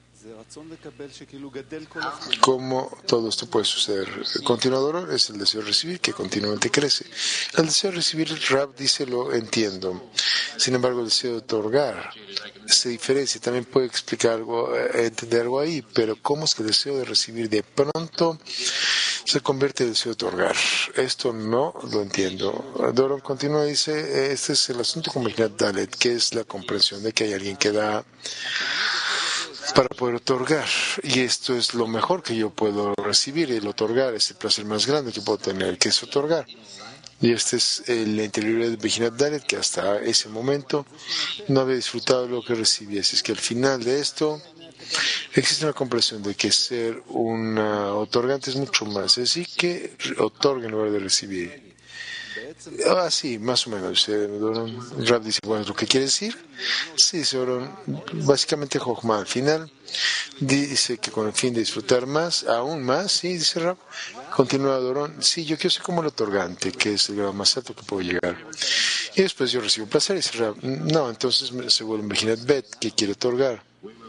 ¿Cómo todo esto puede suceder? Continuador es el deseo de recibir, que continuamente crece. El deseo de recibir, Rab dice, lo entiendo. Sin embargo, el deseo de otorgar se diferencia. También puede explicar algo, entender algo ahí, pero ¿cómo es que el deseo de recibir de pronto se convierte en deseo de otorgar? Esto no lo entiendo. Doron continúa y dice, este es el asunto con Bejinat Dalet, que es la comprensión de que hay alguien que da para poder otorgar, y esto es lo mejor que yo puedo recibir. El otorgar es el placer más grande que puedo tener, que es otorgar. Y este es el interior de Bejinat Dalet, que hasta ese momento no había disfrutado de lo que recibía. Así es que al final de esto existe una comprensión de que ser un otorgante es mucho más, es decir, que otorga en lugar de recibir. Sí, más o menos. Rab dice, bueno, ¿lo que quiere decir? Sí, dice Doron, básicamente Chokhmah al final dice que con el fin de disfrutar más, aún más, sí, dice Rab. Continúa Doron, sí, yo quiero ser como el otorgante, que es el grado más alto que puedo llegar. Y después yo recibo placer, dice Rab. No, entonces se vuelve un Bejinat Bet, que quiere otorgar.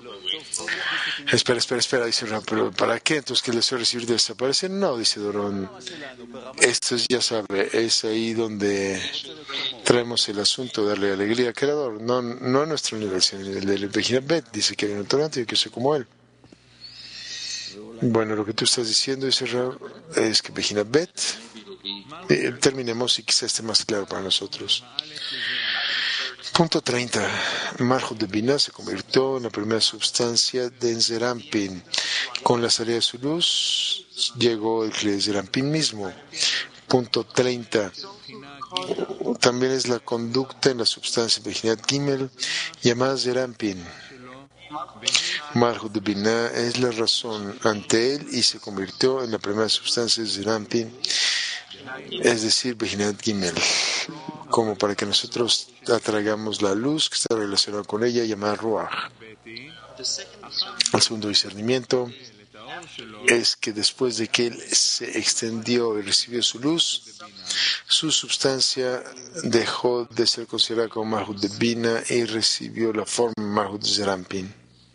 Espera, dice Rab, pero ¿para qué? Entonces que el deseo de recibir desaparece. No, dice Doron. Esto es, ya sabe, es ahí donde traemos el asunto de darle alegría al Creador, no a nuestro nivel, sino el del Bejinat Bet. Dice que hay un otorgante y que soy como él. Bueno, lo que tú estás diciendo, dice Rab, es que Bejinat Bet, terminemos y quizás esté más claro para nosotros. Punto 30. Malhut de Binah se convirtió en la primera sustancia de Zerampin. Con la salida de su luz llegó el Zerampin mismo. Punto 30. También es la conducta en la sustancia Bejinat Gimel llamada Zerampin. Malhut de Binah es la razón ante él y se convirtió en la primera sustancia de Zerampin, es decir, Bejinat Gimel, como para que nosotros atraigamos la luz que está relacionada con ella, llamada Ruach. El segundo discernimiento es que después de que él se extendió y recibió su luz, su sustancia dejó de ser considerada como Malhut de Binah y recibió la forma Malhut de Zerampin.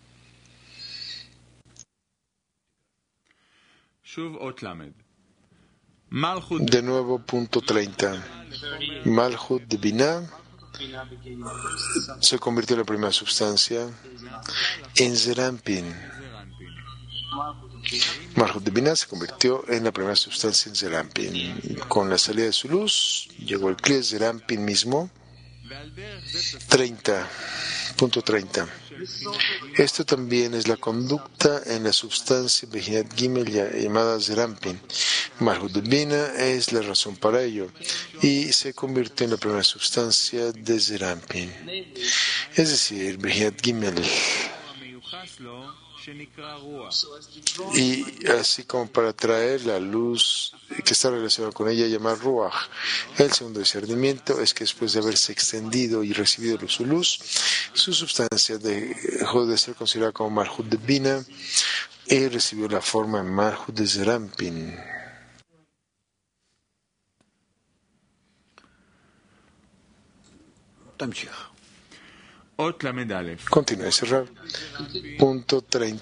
De nuevo, punto 30. Malhut de Binah se convirtió en la primera sustancia en Zerampin. Malhut de Binah se convirtió en la primera sustancia en Zerampin. Con la salida de su luz, llegó el Kli Zerampin mismo. 30. Punto 30. Esto también es la conducta en la sustancia Bejinat Gimel llamada Zerampin. Malhut de Binah es la razón para ello y se convirtió en la primera sustancia de Zerampin. Es decir, Bejinat Gimel. Y así como para traer la luz que está relacionado con ella, llamada Ruach. El segundo discernimiento es que después de haberse extendido y recibido su luz, su sustancia dejó de ser considerada como Malhut de Bina y recibió la forma Malhut de Zerampin. Continúa, cerrar. Punto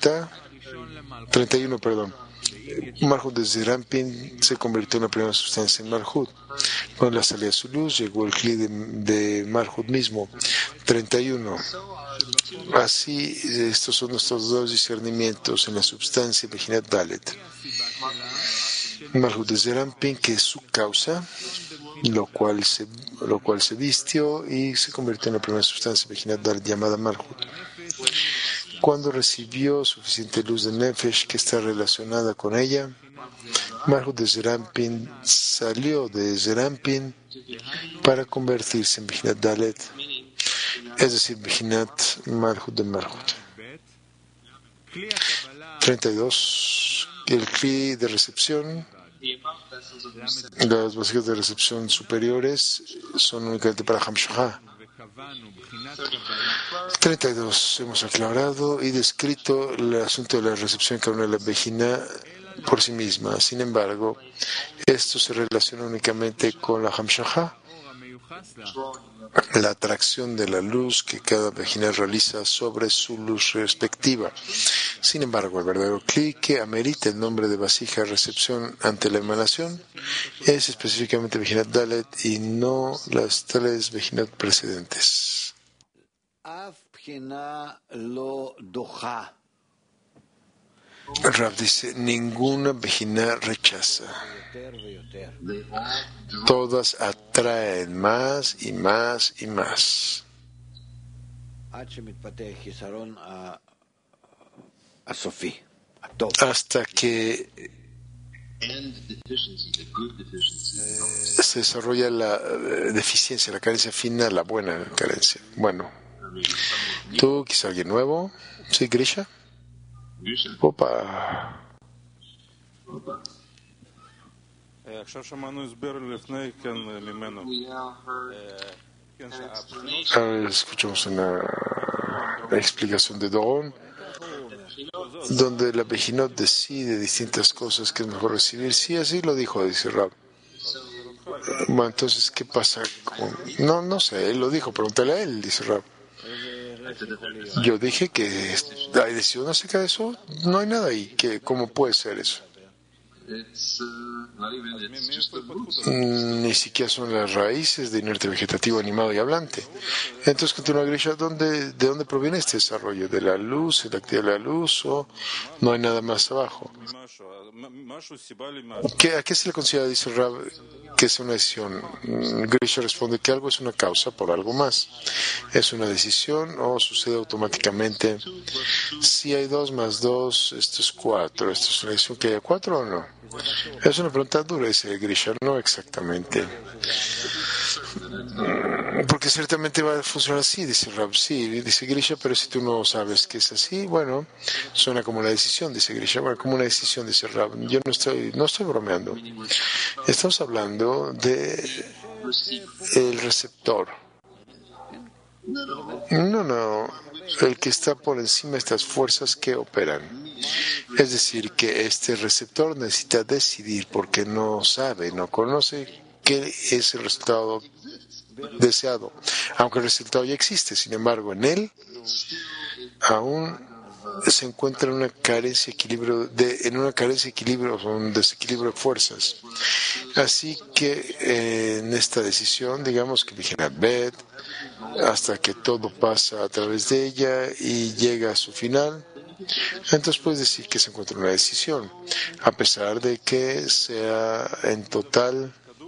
31, perdón. Malhut de Zerampin se convirtió en la primera sustancia en Malhut. Cuando la salida de su luz, llegó el Kli de Malhut mismo. 31. Así, estos son nuestros dos discernimientos en la sustancia Bejinat Dalet. Malhut de Zerampin, que es su causa, lo cual se vistió y se convirtió en la primera sustancia Bejinat Dalet llamada Malhut. Cuando recibió suficiente luz de Nefesh que está relacionada con ella, Malhut de Zerampin salió de Zerampin para convertirse en Bejinat Dalet, es decir, Bejinat Malhut de Malhut. 32. El Kli de recepción, las vasijas de recepción superiores son únicamente para Hamshachá. 32. Hemos aclarado y descrito el asunto de la recepción cada una de la Bejina por sí misma. Sin embargo, esto se relaciona únicamente con la Hamshachá, la atracción de la luz que cada Bejina realiza sobre su luz respectiva. Sin embargo, el verdadero Kli que amerita el nombre de vasija de recepción ante la emanación es específicamente Bejinat Dalet y no las tres Bejinat precedentes. Rav dice, ninguna Bejina rechaza. Todas atraen más y más y más. Hasta que se desarrolla la deficiencia, la carencia final, la buena carencia. Bueno, tú, quizá alguien nuevo, ¿sí, Grisha? Opa. Ahora escuchamos una explicación de Doron, donde la Bejinot decide distintas cosas que es mejor recibir. Sí, así lo dijo, dice Rab. Bueno, entonces, ¿qué pasa con...? No sé, él lo dijo, pregúntale a él, dice Rab. Yo dije que hay decisión acerca de eso, no hay nada ahí. ¿Cómo puede ser eso? Ni siquiera son las raíces de inerte vegetativo animado y hablante. Entonces continúa Grisha, ¿de dónde proviene este desarrollo? ¿De la luz, de la actividad de la luz o no hay nada más abajo? ¿A qué se le considera, dice Rab, que es una decisión? Grisha responde que algo es una causa por algo más. ¿Es una decisión o sucede automáticamente? Si hay 2 más 2, esto es 4. ¿Esto es una decisión que haya 4 o no? Es una pregunta dura, dice Grisha. No exactamente. Porque ciertamente va a funcionar así, dice Rab. Sí, dice Grisha, pero si tú no sabes que es así, bueno, suena como una decisión, dice Grisha. Bueno, como una decisión, dice Rab. Yo no estoy bromeando. Estamos hablando de el receptor. No, el que está por encima de estas fuerzas que operan. Es decir, que este receptor necesita decidir porque no sabe, no conoce qué es el resultado deseado, aunque el resultado ya existe. Sin embargo, en él aún se encuentra en una carencia de equilibrio, o un desequilibrio de fuerzas. Así que en esta decisión, digamos que Bejinat Bet, hasta que todo pasa a través de ella y llega a su final, entonces puedes decir que se encuentra una decisión, a pesar de que sea en total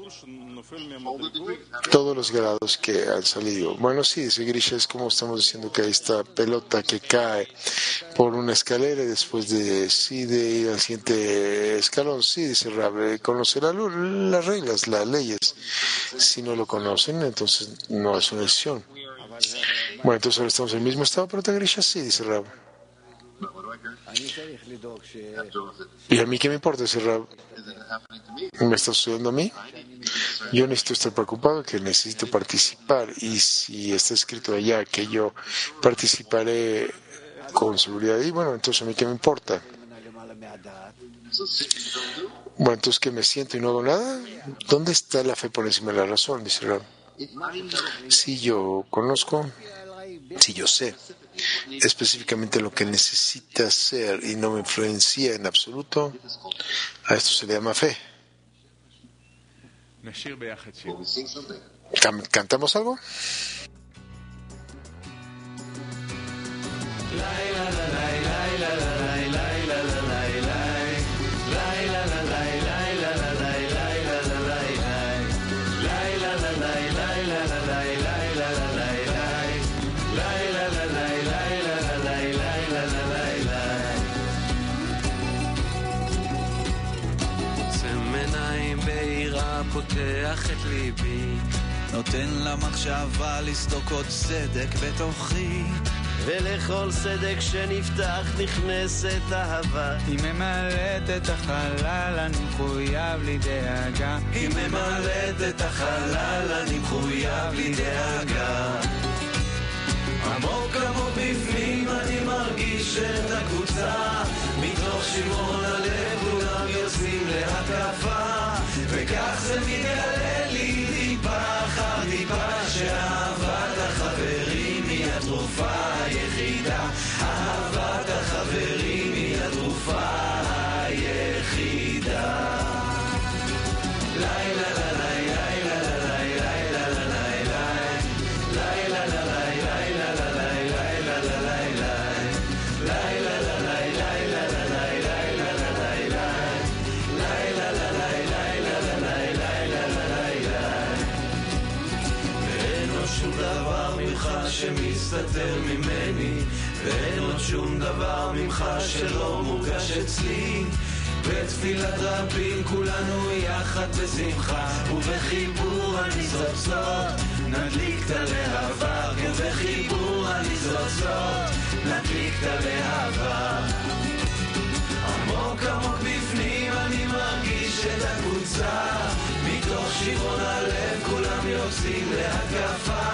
todos los grados que han salido. Bueno, sí, dice Grisha, es como estamos diciendo que hay esta pelota que cae por una escalera y después de ir al siguiente escalón. Sí, dice Rab, conocer las reglas, las leyes. Si no lo conocen, entonces no es una decisión. Bueno, entonces ahora estamos en el mismo estado, pero Grisha, sí, dice Rab. ¿Y a mí qué me importa, dice Rab? me está sucediendo a mí. Yo necesito estar preocupado, que necesito participar, y si está escrito allá que yo participaré con seguridad, y bueno, entonces a mí qué me importa. Bueno, entonces que me siento y no hago nada. ¿Dónde está la fe por encima de la razón? Dice Rab. Si yo conozco, si yo sé específicamente lo que necesita hacer y no me influencia en absoluto, a esto se le llama fe. ¿Cantamos algo? פותח את ליבי, נותן למחשבה לסדוק עוד סדק בתוכי, ולכל סדק שנפתח נכנסת אהבה. היא ממלאת את החלל, אני מחויב לי דאגה. היא ממלאת את החלל, אני מחויב לי דאגה. עמוק עמוק בפנים אני מרגיש את הקבוצה, מתוך שימון הלב כולם יוצאים להתקפה, וכך זה מתגלה לי טיפה אחר טיפה, שאהבת החברים היא התרופה היחידה. אהבת החברים היא התרופה היחידה. לילה שמסתתר ממני, ואין עוד שום דבר ממך שלא מורגש אצלי. בתפילת רבים כולנו יחד בשמחה, ובחיבור הניצוצות נדליק את הלהבה, ובחיבור הניצוצות נדליק את הלהבה. עמוק עמוק בפנים אני מרגיש את הקבוצה, מתוך שירון הלב כולם יוצאים להתקפה,